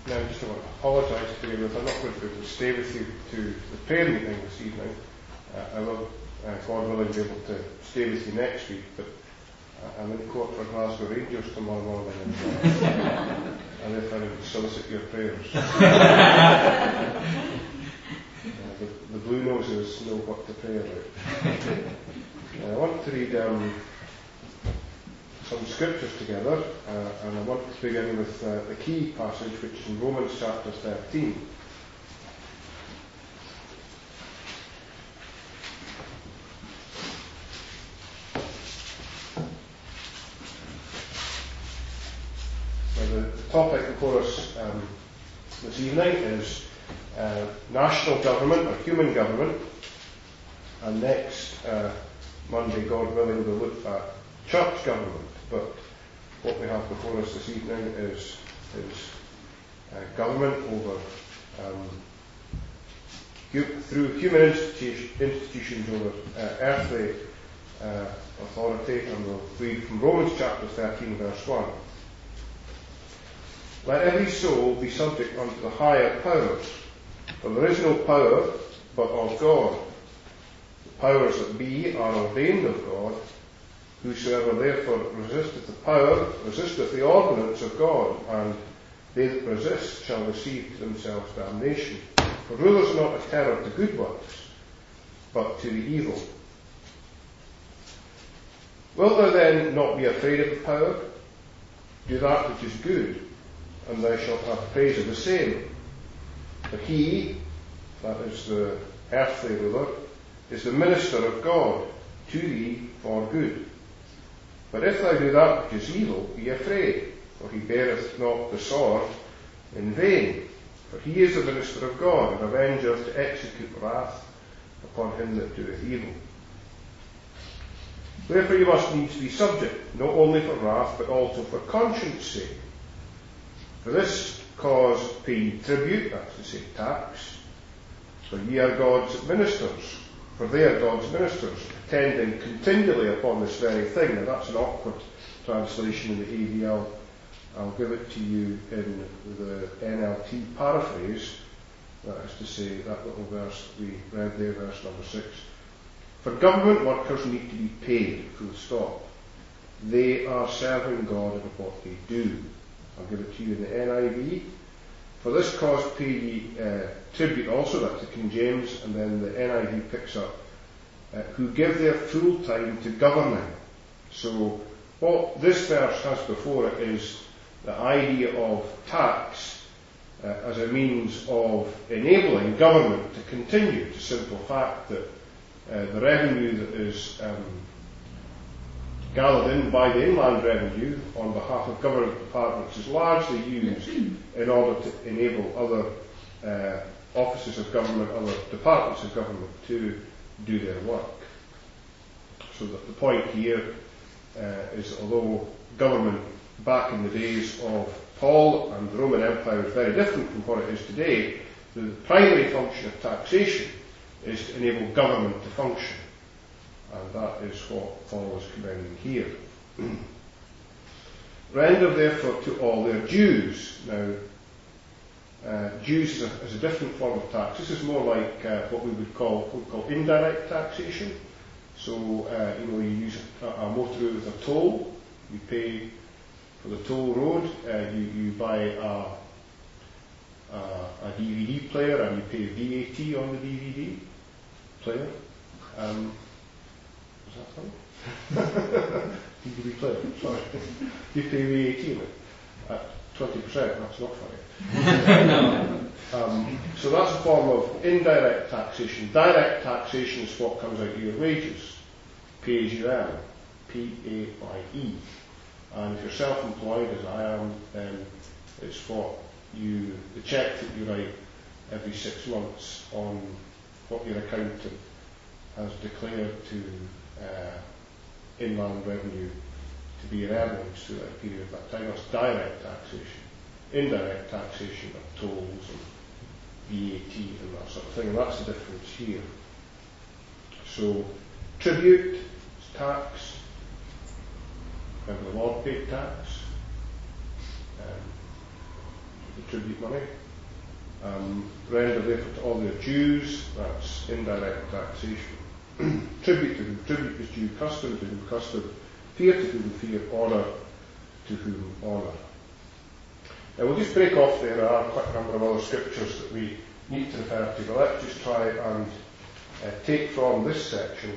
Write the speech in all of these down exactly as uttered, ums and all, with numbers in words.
Now, I just want to apologise to you if I'm not going to be able to stay with you to the prayer meeting this evening. Uh, I will, uh, God willing, be able to stay with you next week, but uh, I'm in court for Glasgow Rangers tomorrow morning, and uh, I therefore I would solicit your prayers. uh, the, the Blue Noses know what to pray about. uh, I want to read um, some scriptures together, uh, and I want to begin with uh, the key passage, which is in Romans chapter thirteen. Now, the, the topic before us um, this evening is uh, national government or human government, and next uh, Monday, God willing, we'll look at church government. But what we have before us this evening is, is uh, government over, um, hu- through human institution, institutions over uh, earthly uh, authority, and we'll read from Romans chapter thirteen, verse one. Let every soul be subject unto the higher powers, for there is no power but of God. The powers that be are ordained of God. Whosoever therefore resisteth the power, resisteth the ordinance of God, and they that resist shall receive to themselves damnation. For rulers are not a terror to good works, but to the evil. Wilt thou then not be afraid of the power? Do that which is good, and thou shalt have praise of the same. For he, that is the earthly ruler, is the minister of God to thee for good. But if thou do that which is evil, be afraid, for he beareth not the sword in vain. For he is the minister of God, an avenger to execute wrath upon him that doeth evil. Therefore you must needs be subject, not only for wrath, but also for conscience sake. For this cause pay ye tribute, that's to say tax, for ye are God's ministers, for they are God's ministers, attending continually upon this very thing. Now that's an awkward translation in the A V L. I'll give it to you in the N L T paraphrase. That is to say, that little verse we read there, verse number six. For government workers need to be paid, full stop. They are serving God in what they do. I'll give it to you in the N I V. For this cause pay ye uh, tribute also, that's the King James, and then the N I V picks up, uh, who give their full time to governing. So what this verse has before it is the idea of tax uh, as a means of enabling government to continue. It's a simple fact that uh, the revenue that is um, gathered in by the inland revenue on behalf of government departments is largely used in order to enable other uh, offices of government, other departments of government to do their work. So that the point here uh, is that although government back in the days of Paul and the Roman Empire is very different from what it is today, the primary function of taxation is to enable government to function. And that is what Paul is commending here. Render therefore to all their dues. Now, uh, dues is a, is a different form of tax. This is more like uh, what we would call what we call indirect taxation. So, uh, you know, you use a, a motorway with a toll. You pay for the toll road. Uh, you, you buy a, a, a D V D player and you pay V A T on the D V D player. Um, Is that funny? D V D player, sorry. You pay V A T on it at twenty percent, that's not funny. No. um, so that's a form of indirect taxation. Direct taxation is what comes out of your wages. Pay as you earn. P A Y E. And if you're self-employed, as I am, then it's what you, the cheque that you write every six months on what your accountant has declared to Uh, inland revenue to be your earnings through that period of that time. That's direct taxation. Indirect taxation of tolls and V A T and that sort of thing, and that's the difference here. So, tribute is tax. Remember the Lord paid tax. Um, the tribute money. Um, render therefore to all their dues, that's indirect taxation. Tribute to whom tribute is due, custom to whom custom, fear to whom fear, honour to whom honour. Now we'll just break off there. There are quite a number of other scriptures that we need to refer to, but let's just try and uh, take from this section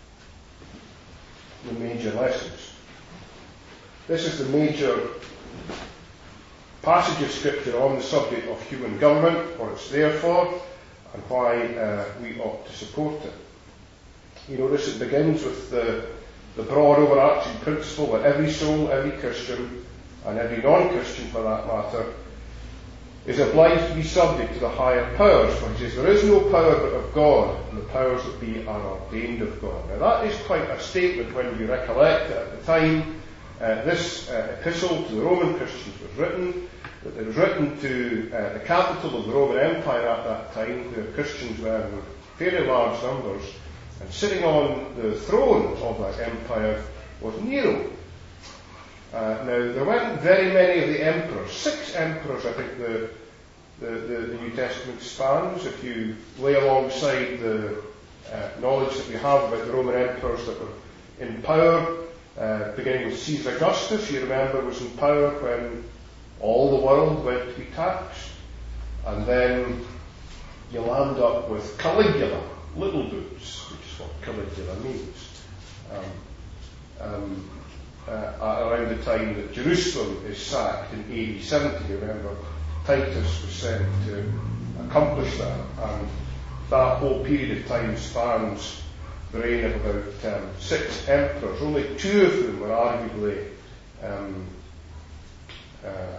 the major lessons. This is the major passage of scripture on the subject of human government, what it's there for, and why uh, we ought to support it. You notice it begins with the, the broad overarching principle that every soul, every Christian, and every non-Christian for that matter, is obliged to be subject to the higher powers. For he says, there is no power but of God, and the powers that be are ordained of God. Now that is quite a statement when we recollect that at the time uh, this uh, epistle to the Roman Christians was written, that it was written to uh, the capital of the Roman Empire at that time, where Christians were in fairly large numbers, and sitting on the throne of that empire was Nero. Uh, now, there weren't very many of the emperors. Six emperors, I think, the, the, the, the New Testament spans. If you lay alongside the uh, knowledge that we have about the Roman emperors that were in power, uh, beginning with Caesar Augustus, you remember, was in power when all the world went to be taxed. And then you land up with Caligula, little boots, which is what Caligula means. Um, um, Uh, around the time that Jerusalem is sacked in A D seventy, you remember, Titus was sent to accomplish that, and that whole period of time spans the reign of about um, six emperors. Only two of whom were arguably um, uh,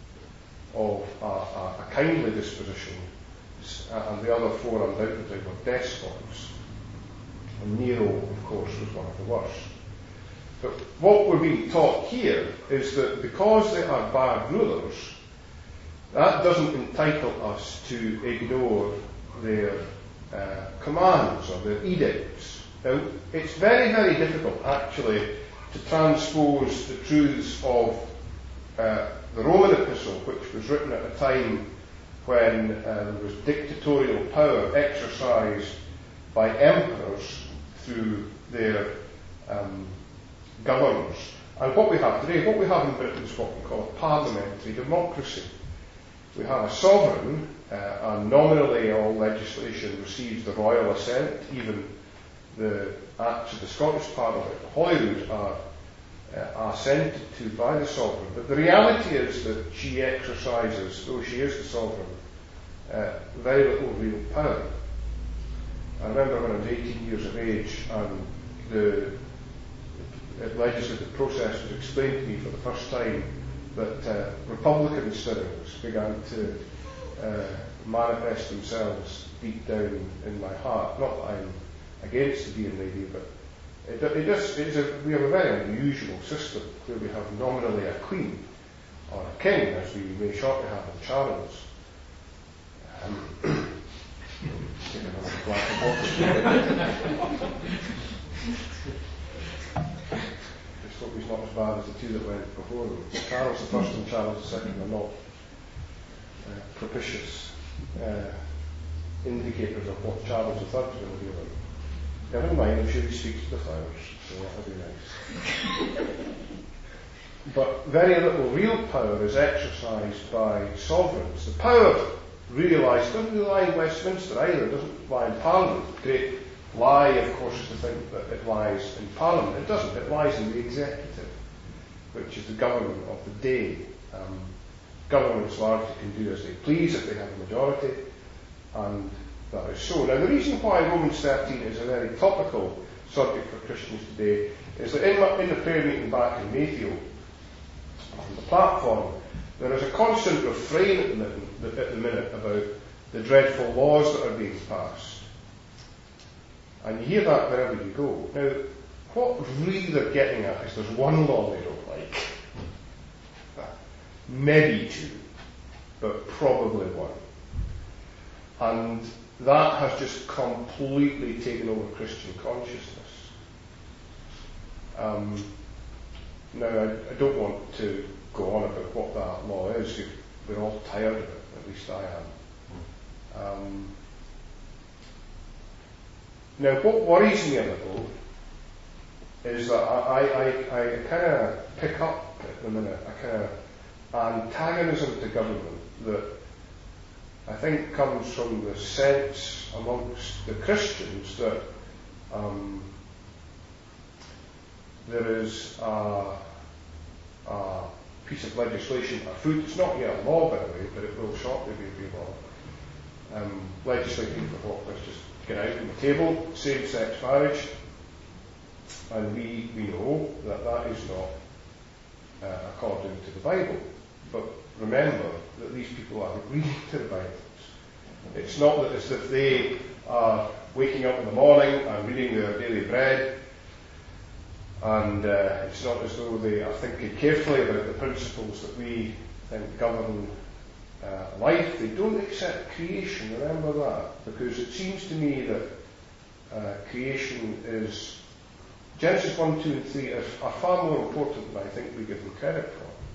of a, a, a kindly disposition, and the other four undoubtedly were despots. And Nero, of course, was one of the worst. But what we're being taught here is that because they are bad rulers, that doesn't entitle us to ignore their uh, commands or their edicts. Now, it's very, very difficult actually to transpose the truths of uh, the Roman epistle, which was written at a time when uh, there was dictatorial power exercised by emperors through their um, governors. And what we have today, what we have in Britain is what we call a parliamentary democracy. We have a sovereign, uh, and nominally all legislation receives the royal assent. Even the acts of the Scottish Parliament, Holyrood, are uh, assented to by the sovereign. But the reality is that she exercises, though she is the sovereign, uh, very little real power. I remember when I was eighteen years of age and the legislative process was explained to me for the first time that uh, Republican stirrings began to uh, manifest themselves deep down in my heart. Not that I'm against the Dear Lady, but it, it does, it's a, we have a very unusual system where we have nominally a queen or a king, as we may shortly have in Charles. Um, take another glass of water. Just hope he's not as bad as the two that went before him. Charles the First and Charles the Second are not uh, propitious uh, indicators of what Charles the Third is going to be like. Never mind, I'm sure he speaks to the flowers, so that'll be nice. But very little real power is exercised by sovereigns. The power really lies, doesn't really lie in Westminster either, it doesn't lie in Parliament. Great lie, of course, is to think that it lies in Parliament. It doesn't. It lies in the executive, which is the government of the day. Um, governments largely can do as they please if they have a majority, and that is so. Now, the reason why Romans thirteen is a very topical subject for Christians today is that in, in the prayer meeting back in Mayfield, on the platform, there is a constant refrain at the, minute, at the minute about the dreadful laws that are being passed. And you hear that wherever you go. Now, what really they're getting at is there's one law they don't like. Maybe two, but probably one. And that has just completely taken over Christian consciousness. Um, now, I, I don't want to go on about what that law is. You've we're all tired of it, at least I am. Um, now, what worries me a little is that I, I, I kind of pick up at the minute a kind of antagonism to government that I think comes from the sense amongst the Christians that um, there is a, a piece of legislation afoot. It's not yet a law, by the way, but it will shortly be a law. Um, legislating for what? Let's just get out on the table, same-sex marriage. And we, we know that that is not uh, according to the Bible. But remember that these people are reading to the Bibles. It's not that as if they are waking up in the morning and reading their daily bread, and uh, it's not as though they are thinking carefully about the principles that we think govern uh, life. They don't accept creation, remember that, because it seems to me that uh, creation is, Genesis one, two and three are, are far more important than I think we give them credit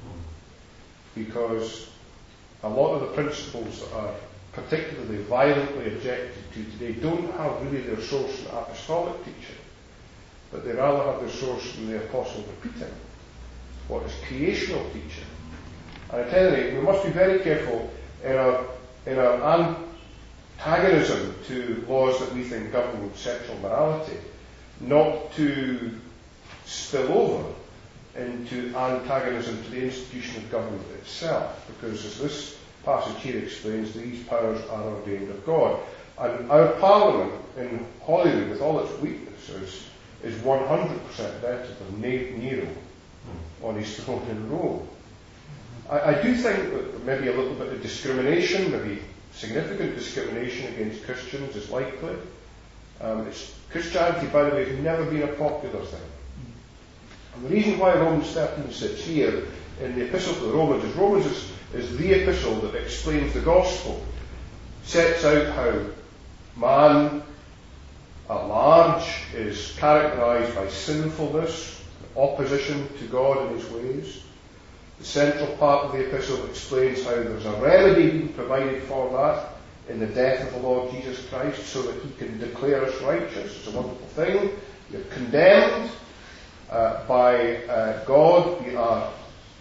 for, because a lot of the principles that are particularly violently objected to today don't have really their source in apostolic teaching, but they rather have their source in the apostle repeating what is creational teaching. And I tell you, we must be very careful in our, in our antagonism to laws that we think govern sexual morality, not to spill over into antagonism to the institution of government itself, because as this passage here explains, these powers are ordained of God. And our Parliament in Holyrood, with all its weaknesses, is one hundred percent better than Nero on his throne in Rome. I, I do think that maybe a little bit of discrimination, maybe significant discrimination against Christians is likely. Um, it's, Christianity, by the way, has never been a popular thing. And the reason why Romans thirteen sits here in the Epistle to the Romans is Romans is, is the epistle that explains the gospel, sets out how man at large is characterized by sinfulness, opposition to God and his ways. The central part of the epistle explains how there's a remedy being provided for that in the death of the Lord Jesus Christ, so that he can declare us righteous. It's a wonderful thing. You're condemned uh, by uh, God. We are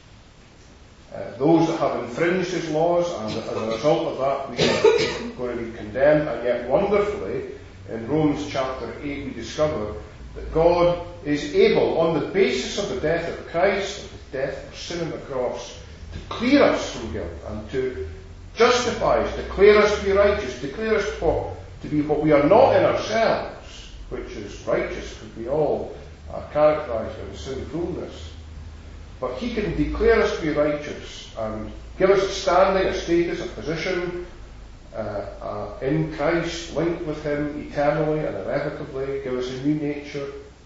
uh, those that have infringed his laws, and as a result of that, we are going to be condemned. And yet, wonderfully, in Romans chapter eight, we discover that God is able, on the basis of the death of Christ, of his death for sin on the cross, to clear us from guilt and to justify us, declare us to be righteous, declare us for, to be what we are not in ourselves, which is righteous, because we all are characterized by sinfulness. But he can declare us to be righteous and give us a standing, a status, a position uh, uh, in Christ, linked with him eternally and irrevocably, give us a new nature.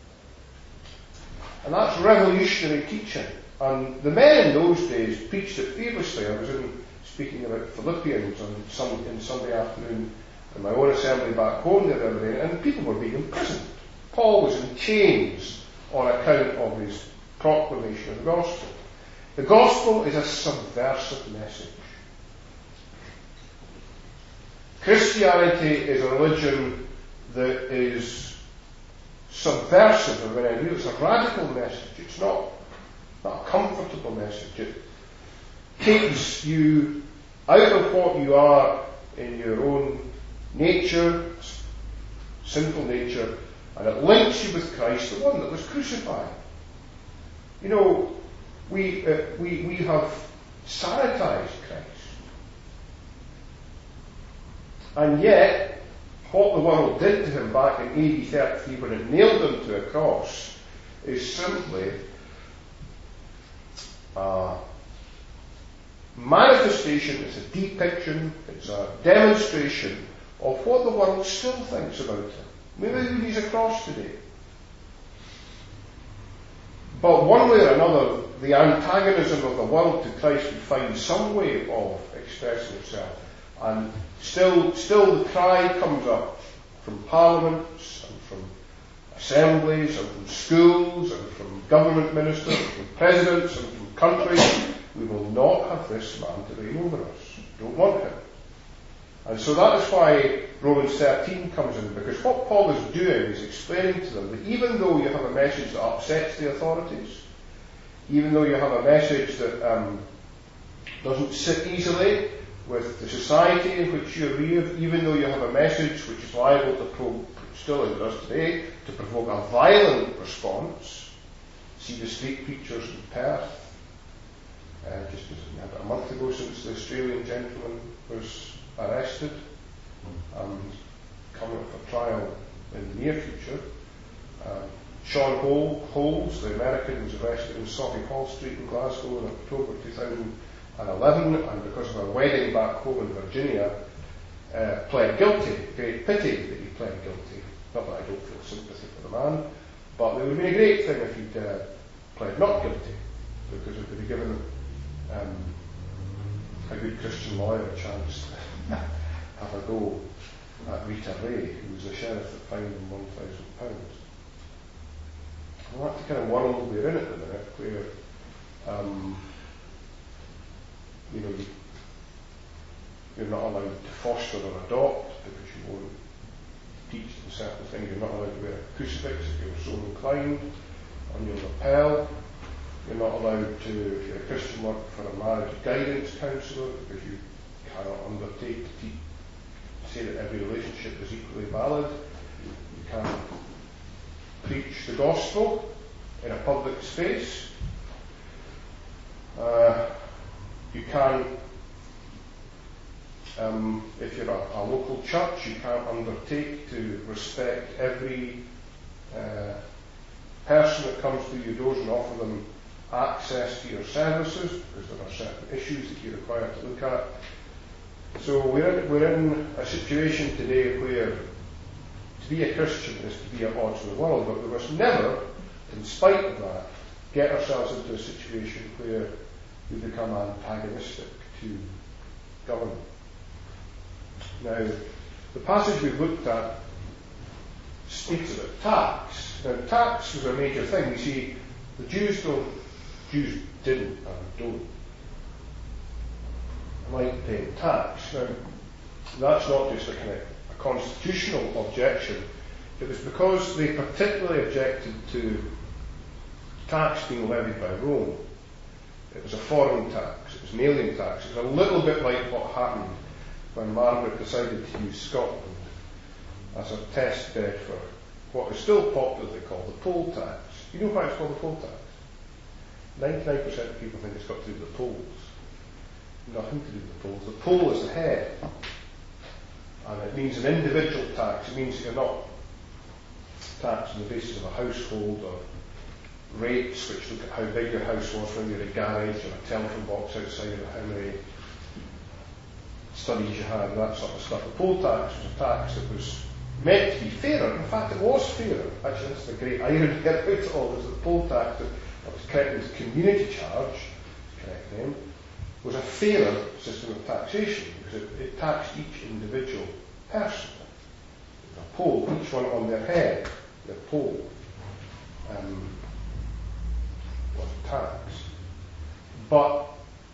And that's revolutionary teaching. And the men in those days preached it fearlessly. I was in speaking about Philippians on some, in Sunday afternoon in my own assembly back home the other day, and people were being imprisoned. Paul was in chains on account of his proclamation of the gospel. The gospel is a subversive message. Christianity is a religion that is subversive, and when I mean it's a radical message. It's not, not a comfortable message. It takes you out of what you are in your own nature, sinful nature, and it links you with Christ, the one that was crucified. You know, we uh, we we have sanitized Christ, and yet what the world did to him back in A D thirty-three when it nailed him to a cross is simply a manifestation, it's a depiction, it's a demonstration of what the world still thinks about him. Maybe he's a cross today. But one way or another, the antagonism of the world to Christ would find some way of expressing itself. And still, still the cry comes up from parliaments and from assemblies and from schools and from government ministers and from presidents and from countries we will not have this man to reign over us. Don't want him. And so that is why Romans thirteen comes in, because what Paul is doing is explaining to them that even though you have a message that upsets the authorities, even though you have a message that um, doesn't sit easily with the society in which you're reared, even though you have a message which is liable to, pro- still it does today, to provoke a violent response. See the street preachers in Perth, uh, just about a month ago since the Australian gentleman was arrested, and coming up for trial in the near future. Uh, Sean Hole, Holes, the American, was arrested in Saughey Hall Street in Glasgow in October two thousand eleven, and because of a wedding back home in Virginia, uh, pled guilty. Very pity that he pled guilty. Not that I don't feel sympathy for the man, but it would have been a great thing if he'd uh, pled not guilty, because it would have given um, a good Christian lawyer a chance to have a go at Rita Ray, who was the sheriff that fined him one thousand pounds. Well, that's the kind of world we're in at the minute, where um, you know, you, you're not allowed to foster or adopt because you won't teach them certain things. You're not allowed to wear a crucifix if you're so inclined on your lapel. You're not allowed to, if you're a Christian, work for a marriage guidance counsellor because you cannot undertake to teach, say that every relationship is equally valid. You can't preach the gospel in a public space. Uh, you can't, um, if you're a, a local church, you can't undertake to respect every uh, person that comes through your doors and offer them access to your services, because there are certain issues that you're required to look at. So we're in, we're in a situation today where to be a Christian is to be at odds with the world, but we must never, in spite of that, get ourselves into a situation where we become antagonistic to government. Now, the passage we've looked at speaks about tax. Now, tax was a major thing. You see, the Jews don't, Jews didn't and don't like paying tax. Now, that's not just a kind of a constitutional objection. It was because they particularly objected to tax being levied by Rome. It was a foreign tax. It was an alien tax. It was a little bit like what happened when Margaret decided to use Scotland as a test bed for what is still popularly called the poll tax. You know why it's called the poll tax? ninety-nine percent of people think it's got to do with the polls. Nothing to do with the polls. The poll is the head. And it means an individual tax. It means you're not taxed on the basis of a household or rates which look at how big your house was when you had a garage or a telephone box outside, or how many studies you had, and that sort of stuff. The poll tax was a tax that was meant to be fairer. In fact, it was fairer. Actually, that's the great irony about it all, is that the poll tax, that was correct as community charge, correct name, was a fairer system of taxation, because it, it taxed each individual person. A poll, each one on their head, their poll, um, was a tax. But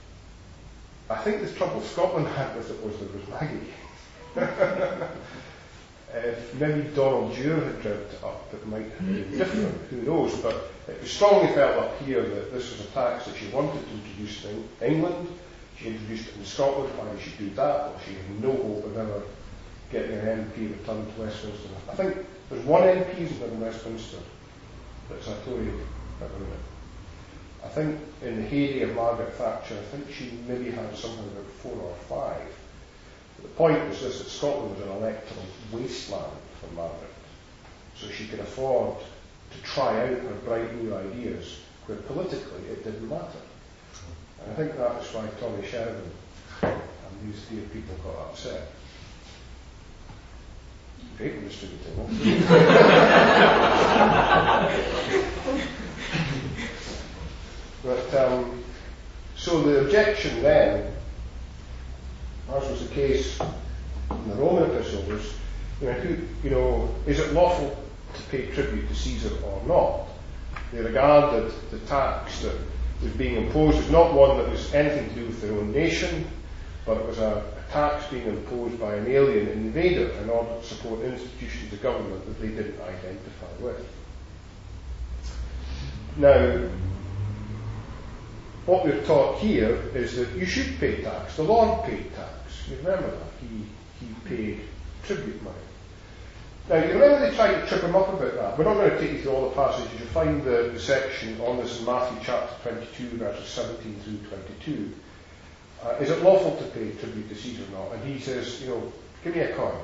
I think the trouble Scotland had with it was there was Maggie. If maybe Donald Dewar had dreamt it up, it might have been different, who knows, but it was strongly felt up here that this was a tax that she wanted to introduce in England. She introduced it in Scotland. Why did she do that? Well, she had no hope of ever getting an M P returned to Westminster. I think there's one M P in Westminster that's a Tory at the minute. I think in the heyday of Margaret Thatcher, I think she maybe had something about four or five. But the point was this, that Scotland was an electoral wasteland for Margaret. So she could afford to try out her bright new ideas, where politically it didn't matter. And I think that was why Tommy Sheridan and these dear people got upset. Great in distributing. But um, so the objection then, as was the case in the Roman epistle, was, you know, who, you know, is it lawful to pay tribute to Caesar or not? They regarded the tax that was being imposed was not one that was anything to do with their own nation, but it was a, a tax being imposed by an alien invader in order to support institutions of government that they didn't identify with. Now, what we're taught here is that you should pay tax. The Lord paid tax. You remember that. He, he paid tribute money. Now, you remember they tried to trip him up about that. We're not going to take you through all the passages. You'll find the, the section on this in Matthew chapter twenty-two, verses seventeen through twenty-two. Uh, is it lawful to pay tribute to Caesar or not? And he says, you know, give me a coin.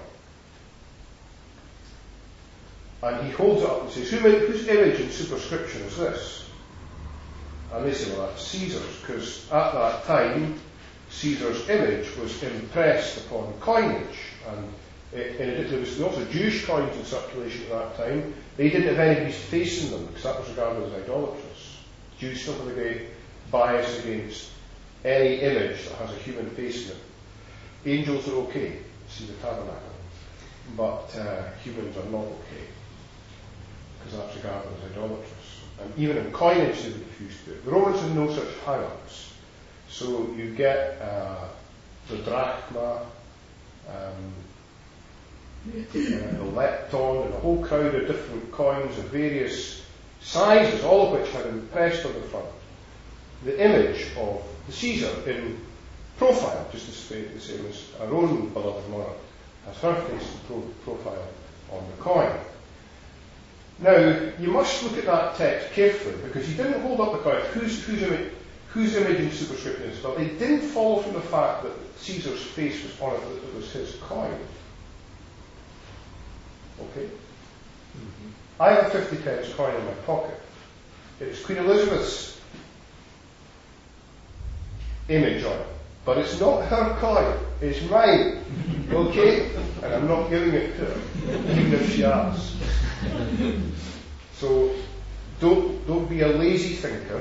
And he holds it up and says, Who made, whose image and superscription is this? And they say, well, that's Caesar's, because at that time, Caesar's image was impressed upon coinage. And it, and there was also Jewish coins in circulation at that time. They didn't have anybody's face in them, because that was regarded as idolatrous. Jews still have a great bias against any image that has a human face in it. Angels are okay, see the tabernacle, but uh, humans are not okay, because that's regarded as idolatrous. And even in coinage they would refuse to do it. The Romans had no such hang-ups. So you get uh, the drachma, um, uh, the lepton, and a whole crowd of different coins of various sizes, all of which had impressed on the front the image of the Caesar in profile, just as the same as our own beloved monarch has her face in pro- profile on the coin. Now, you must look at that text carefully, because he didn't hold up the coin. Whose, whose, image, whose image and superscription is it? But it didn't follow from the fact that Caesar's face was on it, that it was his coin. Okay? Mm-hmm. I have a fifty pence coin in my pocket. It's Queen Elizabeth's image on it. But it's not her coin, it's mine. Okay? And I'm not giving it to her, even if she asks. So don't don't be a lazy thinker.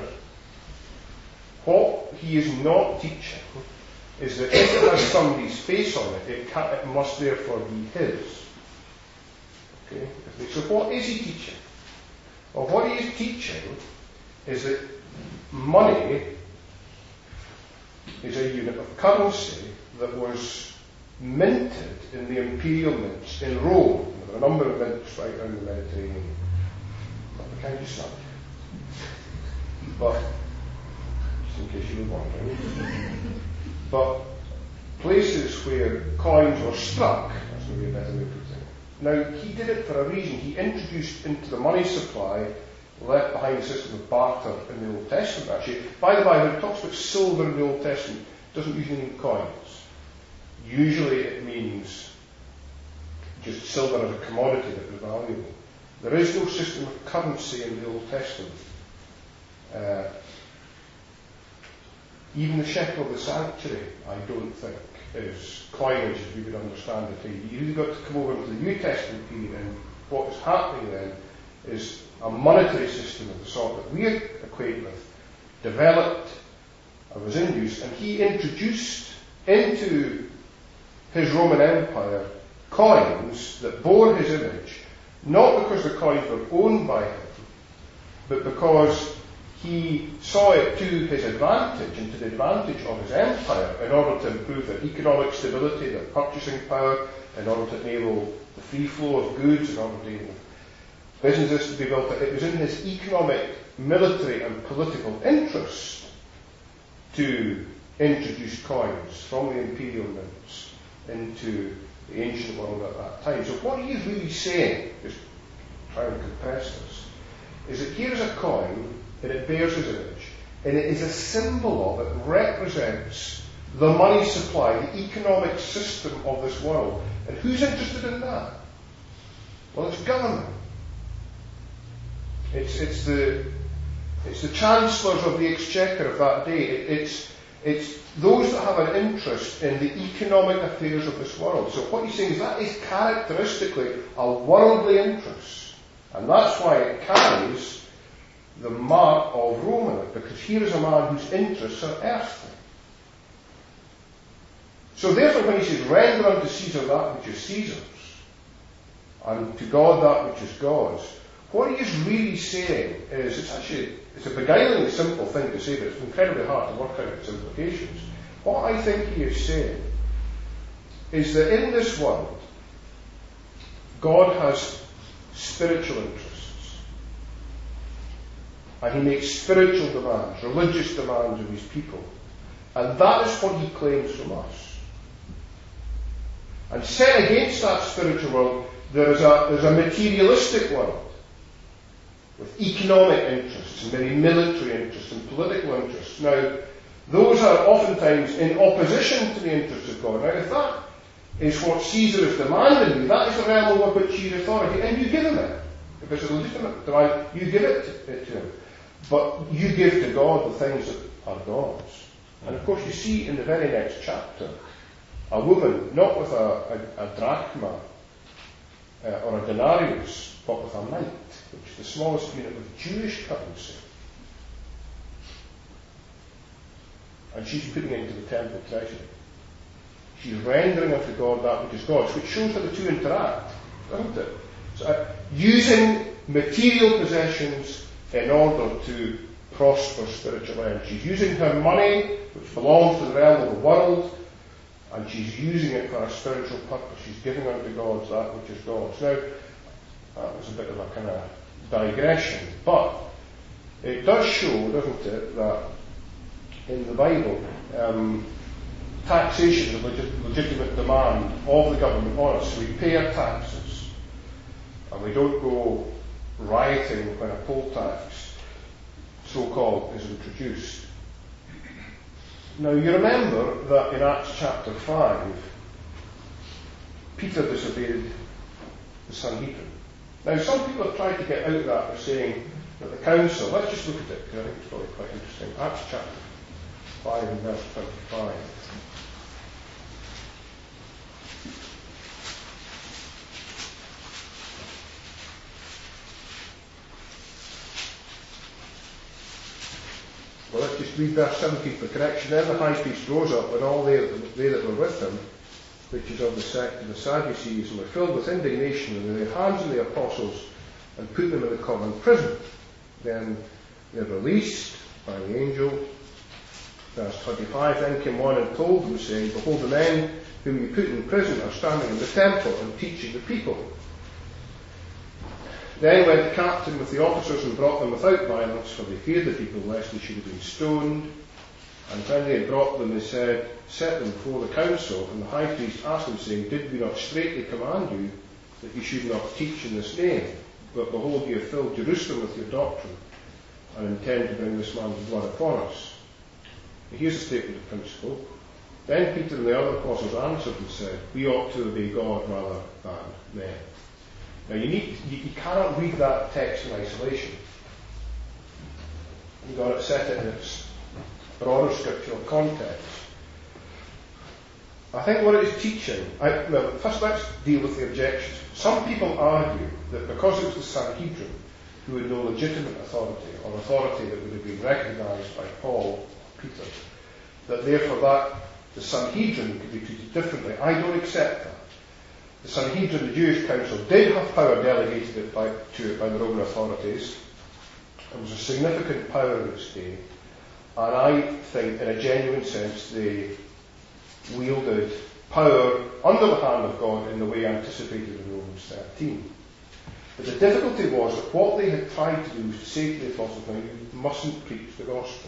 What he is not teaching is that if it has somebody's face on it, it, can, it must therefore be his. Okay? So what is he teaching? Well, what he is teaching is that money is a unit of currency that was minted in the imperial mints in Rome. There were a number of mints right around the Mediterranean. Not the kind you study. But, just in case you were wondering. But places where coins were struck, that's maybe a better way of putting it. Now, he did it for a reason. He introduced into the money supply, left behind the system of barter in the Old Testament, actually. By the way, when it talks about silver in the Old Testament, it doesn't usually mean coins. Usually it means just silver as a commodity that was valuable. There is no system of currency in the Old Testament. Uh, even the shekel of the sanctuary, I don't think, is coinage as we would understand it. You really got to come over into the New Testament period, and what was happening then is a monetary system of the sort that we equate with developed and was in use, and he introduced into his Roman Empire coins that bore his image, not because the coins were owned by him, but because he saw it to his advantage and to the advantage of his empire in order to improve their economic stability, their purchasing power, in order to enable the free flow of goods, in order to enable businesses to be built. It was in his economic, military and political interest to introduce coins from the imperial mints into the ancient world at that time. So what he is really saying, just trying to compress this, is that here is a coin and it bears his image, and it is a symbol of, it represents the money supply, the economic system of this world. And who's interested in that? Well, it's government. It's, it's the it's the chancellors of the exchequer of that day. It, it's it's those that have an interest in the economic affairs of this world. So what he's saying is that is characteristically a worldly interest, and that's why it carries the mark of Rome in it, because here is a man whose interests are earthly. So therefore, when he says, "Render unto Caesar that which is Caesar's, and to God that which is God's," what he is really saying is, it's actually, it's a beguilingly simple thing to say, but it's incredibly hard to work out its implications. What I think he is saying is that in this world, God has spiritual interests. And he makes spiritual demands, religious demands of his people. And that is what he claims from us. And set against that spiritual world, there is a, there's a materialistic world with economic interests and maybe military interests and political interests. Now, those are oftentimes in opposition to the interests of God. Now, if that is what Caesar is demanding you, that is the realm over which you have authority, and you give him it. If it's a legitimate demand, you give it to, it to him. But you give to God the things that are God's. And of course you see in the very next chapter, a woman, not with a, a, a drachma uh, or a denarius, but with a mite, which is the smallest unit of Jewish currency. And she's putting it into the temple treasury. She's rendering unto God that which is God's, which shows how the two interact, doesn't it? So, uh, using material possessions in order to prosper spiritual ends. She's using her money, which belongs to the realm of the world, and she's using it for a spiritual purpose. She's giving unto God that which is God's. Now, that was a bit of a kind of digression, but it does show, doesn't it, that in the Bible, um, taxation is a legit, legitimate demand of the government on us. We pay our taxes, and we don't go rioting when a poll tax, so-called, is introduced. Now you remember that in Acts chapter five, Peter disobeyed the Sanhedrin. Now some people have tried to get out of that by saying that the council, let's just look at it, because I think it's probably quite interesting. Acts chapter five and verse twenty-five. Well, let's just read verse seventeen for correction. Then the high priest rose up, and all they, they that were with him, which is of the sect of the Sadducees, and were filled with indignation, and they laid hands on the apostles and put them in the common prison. Then they were released by the angel. Verse twenty-five, then came one and told them, saying, behold, the men whom you put in prison are standing in the temple and teaching the people. Then went the captain with the officers and brought them without violence, for they feared the people lest they should have been stoned. And when they had brought them, they said, set them before the council. And the high priest asked them, saying, did we not straitly command you that you should not teach in this name? But behold, you have filled Jerusalem with your doctrine, and intend to bring this man's blood upon us. And here's a statement of principle. Then Peter and the other apostles answered and said, we ought to obey God rather than men. Now you need, you, you cannot read that text in isolation. You've got to set it in its broader scriptural context. I think what it is teaching, I, well, first let's deal with the objections. Some people argue that because it was the Sanhedrin who had no legitimate authority, or authority that would have been recognised by Paul, Peter, that therefore that the Sanhedrin could be treated differently. I don't accept that. The Sanhedrin, the Jewish council, did have power delegated it by, to it by the Roman authorities. It was a significant power in its day, and I think in a genuine sense they wielded power under the hand of God in the way anticipated in Romans thirteen. But the difficulty was that what they had tried to do was to say to the apostles, now you mustn't preach the gospel.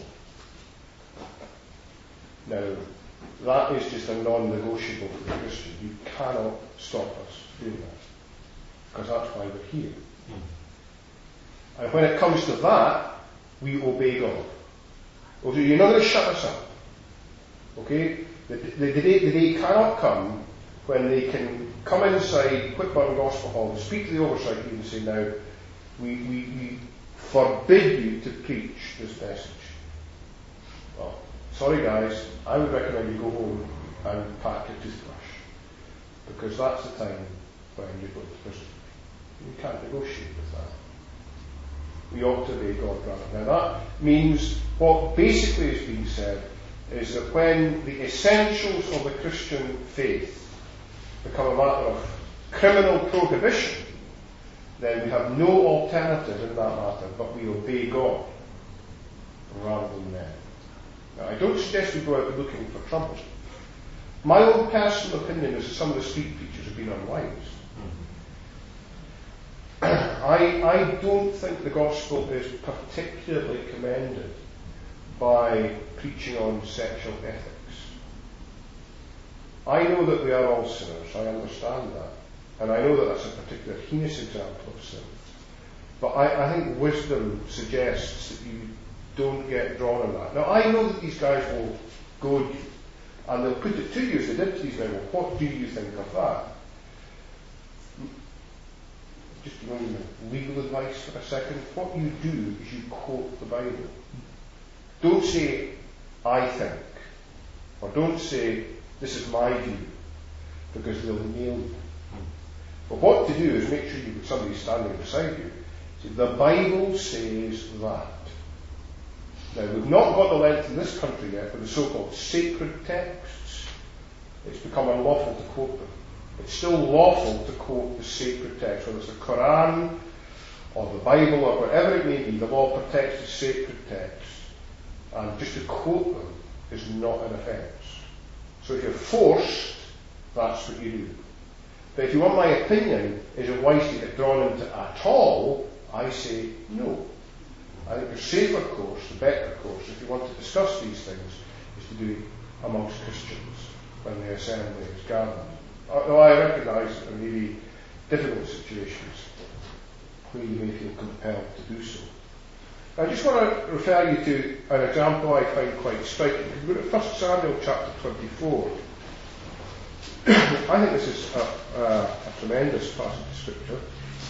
Now, that is just a non-negotiable for the Christian. You cannot stop us doing that, because that's why we're here. Mm. And when it comes to that, we obey God. Okay, you're not going to shut us up. Okay? The, the, the, day, the day cannot come when they can come inside Whitburn Gospel Hall and speak to the oversight team and say, now, we, we, we forbid you to preach this message. Well, sorry guys, I would recommend you go home and pack your toothbrush, because that's the time when you go to prison. We can't negotiate with that. We ought to obey God rather. Now that means what basically is being said is that when the essentials of the Christian faith become a matter of criminal prohibition, then we have no alternative in that matter, but we obey God rather than men. Now, I don't suggest we go out looking for trouble. My own personal opinion is that some of the street preachers have been unwise. I, I don't think the gospel is particularly commended by preaching on sexual ethics. I know that we are all sinners, I understand that. And I know that that's a particular heinous example of sin. But I, I think wisdom suggests that you don't get drawn on that. Now, I know that these guys will goad you, and they'll put it to you as they did to these men. Well, what do you think of that? Just to give you legal advice for a second. What you do is you quote the Bible. Don't say, I think, or don't say, this is my view, because they'll nail you. But what to do is make sure you've got somebody standing beside you. See, the Bible says that. Now, we've not got the length in this country yet for the so-called sacred texts. It's become unlawful to quote them. It's still lawful to quote the sacred text, whether it's the Quran or the Bible or whatever it may be. The law protects the sacred text. And just to quote them is not an offence. So if you're forced, that's what you do. But if you want my opinion, is it wise to get drawn into at all? I say no. I think the safer course, the better course, if you want to discuss these things, is to do it amongst Christians when the assembly is gathered. Although I recognise that there may be difficult situations where you may feel compelled to do so. I just want to refer you to an example I find quite striking. If you go to First Samuel chapter twenty-four, I think this is a, a, a tremendous passage of Scripture.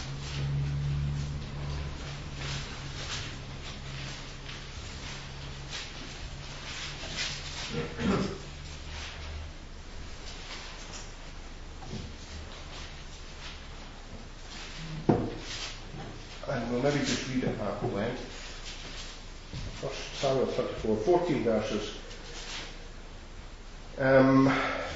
And we'll maybe just read it at length. First Samuel twenty-four, fourteen verses. Um,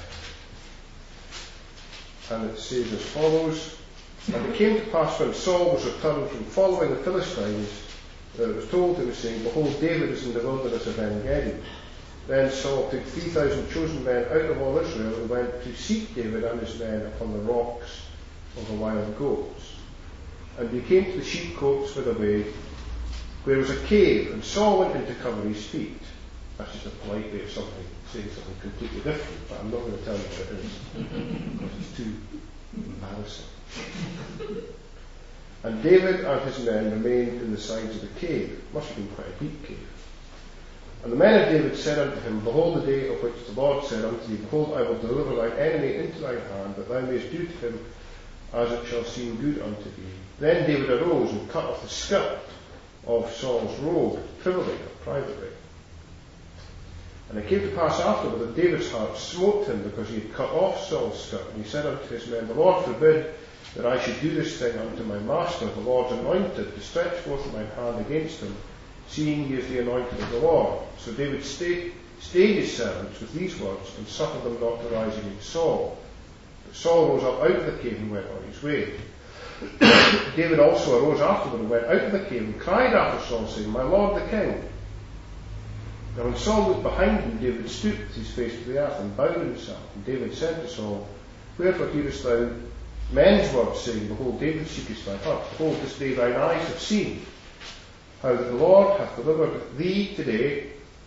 and it says as follows. And it came to pass when Saul was returned from following the Philistines, that it was told him, saying, Behold, David is in the wilderness of En-gedi. Then Saul took three thousand chosen men out of all Israel and went to seek David and his men upon the rocks of the wild goats. And they came to the sheepcotes by the way, where was a cave, and Saul went in to cover his feet. That's just a polite way of something, saying something completely different, but I'm not going to tell you what it is, because it's too embarrassing. And David and his men remained in the sides of the cave. It must have been quite a deep cave. And the men of David said unto him, Behold the day of which the Lord said unto thee, Behold, I will deliver thine enemy into thine hand, that thou mayest do to him as it shall seem good unto thee. Then David arose and cut off the skirt of Saul's robe, privily or privately. And it came to pass afterward that David's heart smote him, because he had cut off Saul's skirt. And he said unto his men, The Lord forbid that I should do this thing unto my master, the Lord's anointed, to stretch forth mine hand against him, seeing he is the anointed of the Lord. So David stayed, stayed his servants with these words, and suffered them not to rise against Saul. But Saul rose up out of the cave and went on his way. David also arose afterward and went out of the cave and cried after Saul, saying, My lord the king. And when Saul looked behind him, David stooped with his face to the earth and bowed himself. And David said to Saul, Wherefore hearest thou men's words, saying, Behold, David seeketh thy heart. Behold, this day thine eyes have seen how that the Lord hath delivered thee today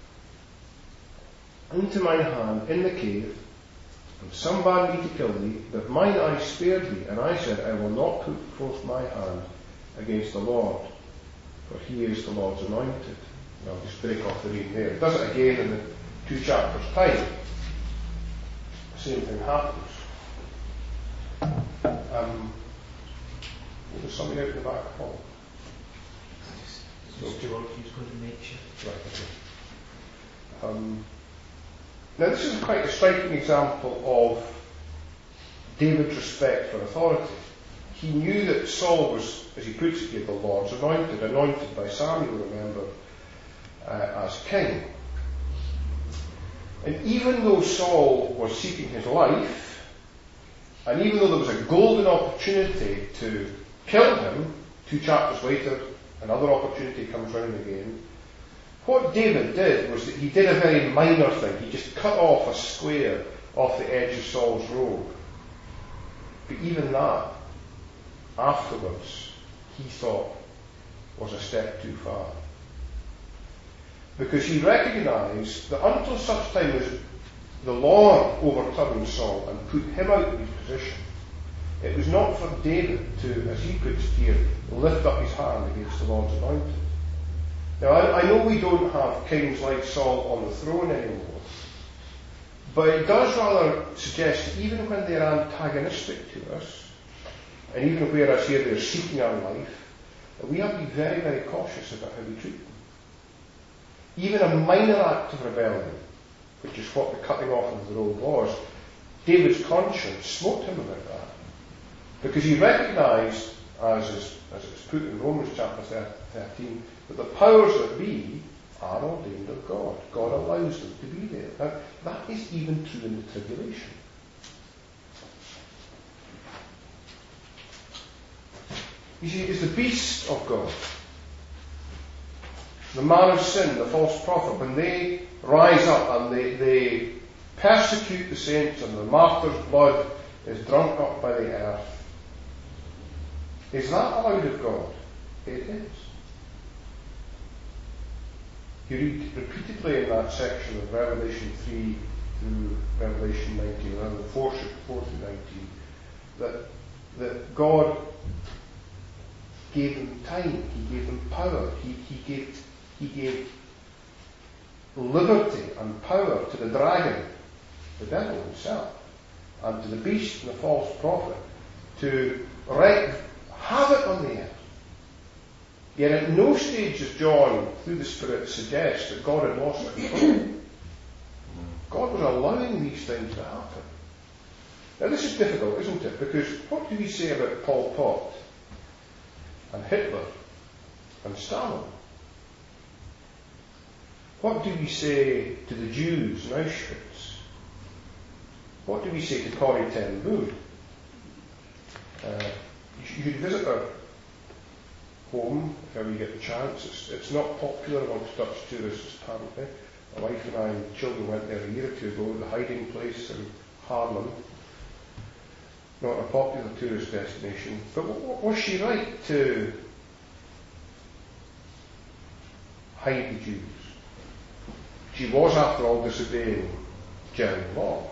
into mine hand in the cave, and some bade me to kill thee, but mine eyes spared thee. And I said, I will not put forth my hand against the Lord, for he is the Lord's anointed. And I'll just break off the reading there. It does it again in the two chapters' time. The same thing happens. Um, there's somebody out in the back hall. So, do you want to go to make sure? Right, okay. Um, now, this is quite a striking example of David's respect for authority. He knew that Saul was, as he puts it here, the Lord's anointed, anointed by Samuel, remember, uh, as king. And even though Saul was seeking his life, and even though there was a golden opportunity to killed him. Two chapters later, another opportunity comes round again. What David did was that he did a very minor thing. He just cut off a square off the edge of Saul's robe. But even that, afterwards, he thought was a step too far. Because he recognised that until such time as the Lord overturned Saul and put him out of his position, it was not for David to, as he puts it here, lift up his hand against the Lord's anointed. Now, I, I know we don't have kings like Saul on the throne anymore, but it does rather suggest that even when they're antagonistic to us, and even whereas here they're seeking our life, that we have to be very, very cautious about how we treat them. Even a minor act of rebellion, which is what the cutting off of the robe was, David's conscience smote him about that. Because he recognised, as is, as it's put in Romans chapter thirteen, that the powers that be are ordained of God. God allows them to be there. Now, that is even true in the tribulation. You see, it's the beast of God, the man of sin, the false prophet, when they rise up and they, they persecute the saints and the martyr's blood is drunk up by the earth. Is that allowed of God? It is. You read repeatedly in that section of Revelation three through Revelation nineteen, around the four through nineteen, that, that God gave them time, He gave them power, He, he, gave, he gave liberty and power to the dragon, the devil himself, and to the beast and the false prophet to wreak havoc on the earth. Yet at no stage does John, through the Spirit, suggest that God had lost control. God was allowing these things to happen. Now this is difficult, isn't it? Because what do we say about Pol Pot and Hitler and Stalin? What do we say to the Jews in Auschwitz? What do we say to Corrie ten Boom? Uh, you should visit their home if ever you get the chance. It's, it's not popular amongst Dutch tourists, apparently. My wife and I and children went there a year or two ago, the hiding place in Haarlem. Not a popular tourist destination. But w- w- was she right to hide the Jews? She was, after all, disobeying German law.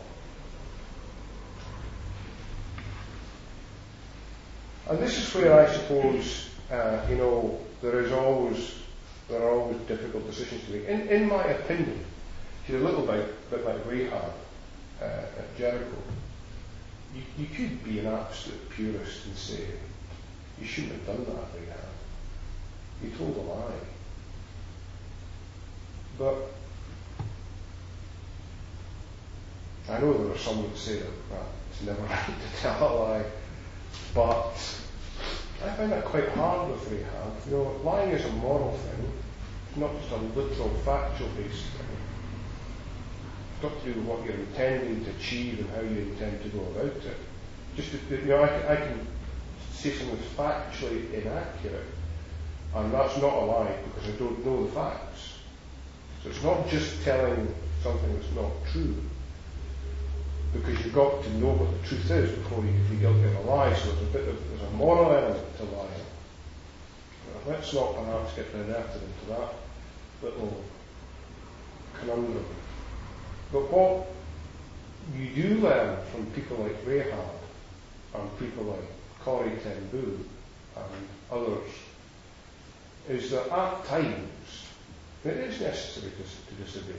And this is where I suppose, uh, you know, there is always, there are always difficult decisions to make. In, in my opinion, she's a little bit, bit like Rahab uh, at Jericho. You, you could be an absolute purist and say, you shouldn't have done that, Rahab. You told a lie. But I know there are some that say that well, it's never right to tell a lie. But I find that quite hard with Rahab. You know, lying is a moral thing. It's not just a literal, factual-based thing. It's got to do with what you're intending to achieve and how you intend to go about it. Just, to, you know, I, I can say something that's factually inaccurate, and that's not a lie because I don't know the facts. So it's not just telling something that's not true, because you've got to know what the truth is before you can be guilty of a lie. So there's a bit of there's a moral element to lying. Now, let's not perhaps get diverted into that little conundrum. But what you do learn from people like Rahab and people like Corrie ten Boom and others is that at times it is necessary to, to disobey.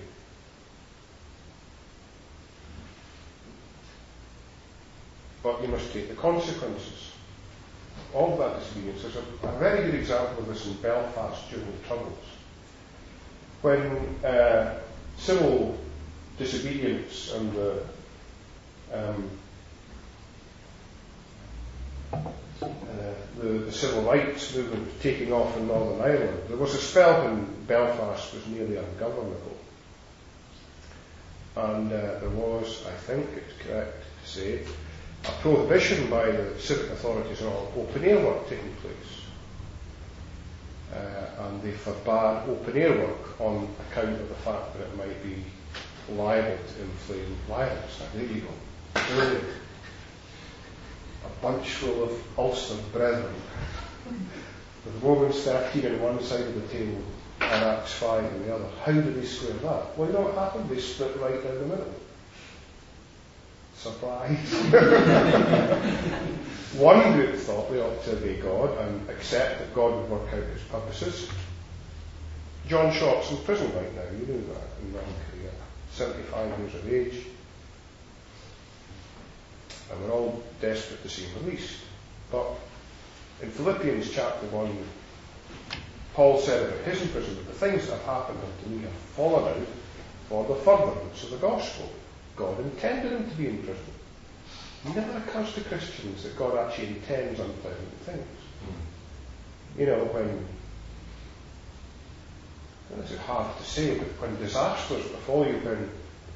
But you must take the consequences of that disobedience. There's a, a very good example of this in Belfast during the Troubles, when uh, civil disobedience and the, um, uh, the, the civil rights movement taking off in Northern Ireland. There was a spell when Belfast was nearly ungovernable, and uh, there was, I think it's correct to say, a prohibition by the civic authorities on open air work taking place. Uh, and they forbade open air work on account of the fact that it might be liable to inflame violence. Now, there you go. Brilliant. A bunch full of Ulster brethren, with Romans thirteen on one side of the table and Acts five on the other. How do they square that? Well, you know what happened? They split right down the middle. Surprise. One group thought they ought to obey God and accept that God would work out his purposes. John Short's in prison right now, you know that, in North Korea, seventy-five years of age. And we're all desperate to see him released. But in Philippians chapter one, Paul said about his imprisonment, the things that have happened unto me have fallen out for the furtherance of the gospel. God intended him to be in prison. It never occurs to Christians that God actually intends unpleasant things. Mm. You know, when, this is hard to say, but when disasters befall you, when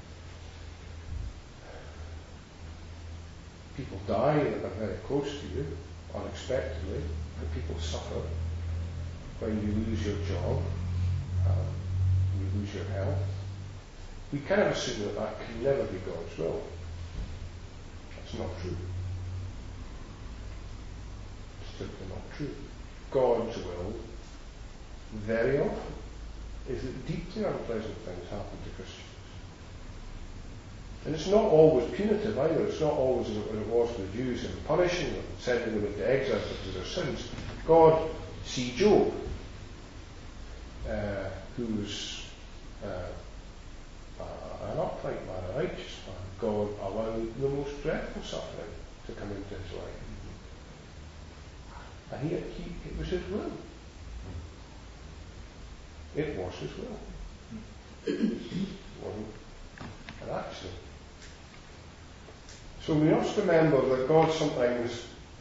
people die that are very close to you, unexpectedly, when people suffer, when you lose your job, um, you lose your health, we kind of assume that that can never be God's will. That's not true. It's simply not true. God's will, very often, is that deeply unpleasant things happen to Christians. And it's not always punitive either. It's not always as it was for the Jews in punishing them, sending them into exile because of their sins. God, see Job, uh, who was uh, an upright man, a righteous man. God allowed the most dreadful suffering to come into his life. And he, he, it was his will. It was his will. It wasn't an accident. So we must remember that God sometimes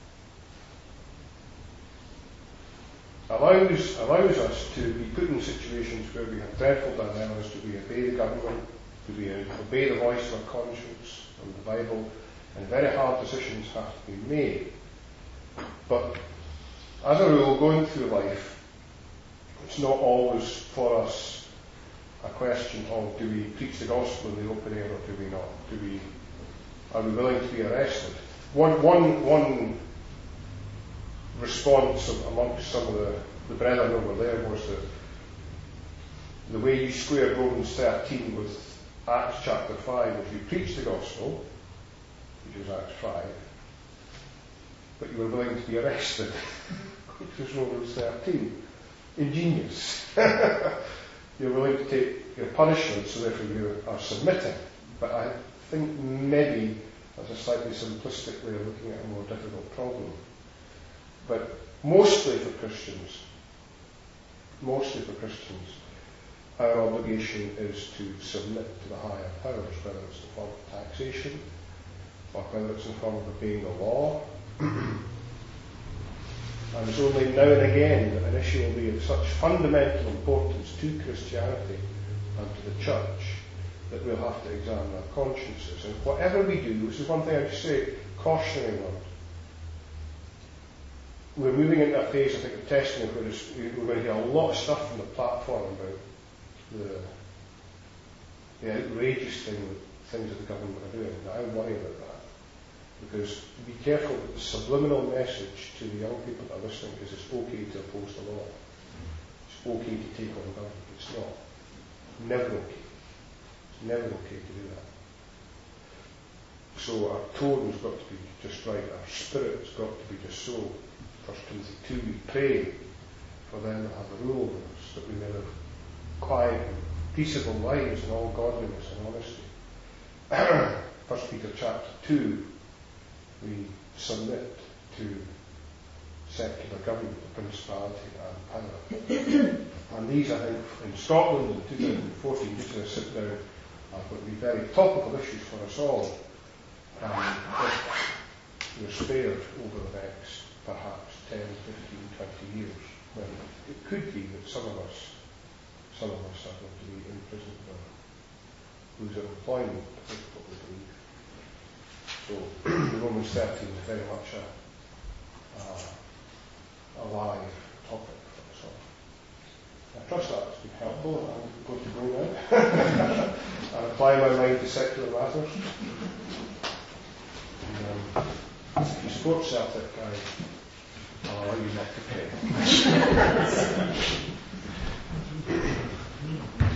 allows, allows us to be put in situations where we have dreadful dilemmas. Do we obey the government? Do we obey the voice of our conscience and the Bible? And very hard decisions have to be made. But as a rule, going through life, it's not always for us a question of do we preach the gospel in the open air or do we not? Do we, are we willing to be arrested? One, one, one response amongst some of the, the brethren over there was that the way you squared Romans thirteen with Acts chapter five, if you preach the gospel, which was Acts five, but you were willing to be arrested, which was Romans thirteen. Ingenious. You're willing to take your punishment, so therefore you are submitting. But I think maybe that's a slightly simplistic way of looking at a more difficult problem. But mostly for Christians, mostly for Christians, our obligation is to submit to the higher powers, whether it's in the form of taxation, or whether it's in the form of obeying the law. And it's only now and again that an issue will be of such fundamental importance to Christianity and to the church that we'll have to examine our consciences. And whatever we do, this is one thing I should say, cautionary word. We're moving into a phase, I think, of testimony where we're going to hear a lot of stuff from the platform about the, the outrageous thing, things that the government are doing. And I worry about that. Because be careful that the subliminal message to the young people that are listening is it's okay to oppose the law. It's okay to take on government. It's not. Never okay. It's never okay to do that. So our tone's got to be just right. Our spirit's got to be just so. First Timothy two, we pray for them that have a rule over us, that we may live quiet and peaceable lives in all godliness and honesty. First Peter chapter two, we submit to secular government, the principality and power. And these, I think, in Scotland in two thousand fourteen, just as I sit down, are going to be very topical issues for us all. And if we're spared over the next, perhaps, ten, fifteen, twenty years, when it could be that some of us, some of us are going to be imprisoned or lose our employment, I think what we believe. So of Romans thirteen is very much a, a, a live topic for us all. I trust that's been helpful. I'm going to go now and apply my mind to secular matters. And, um, if you support Celtic, I, I'll allow you not to pay.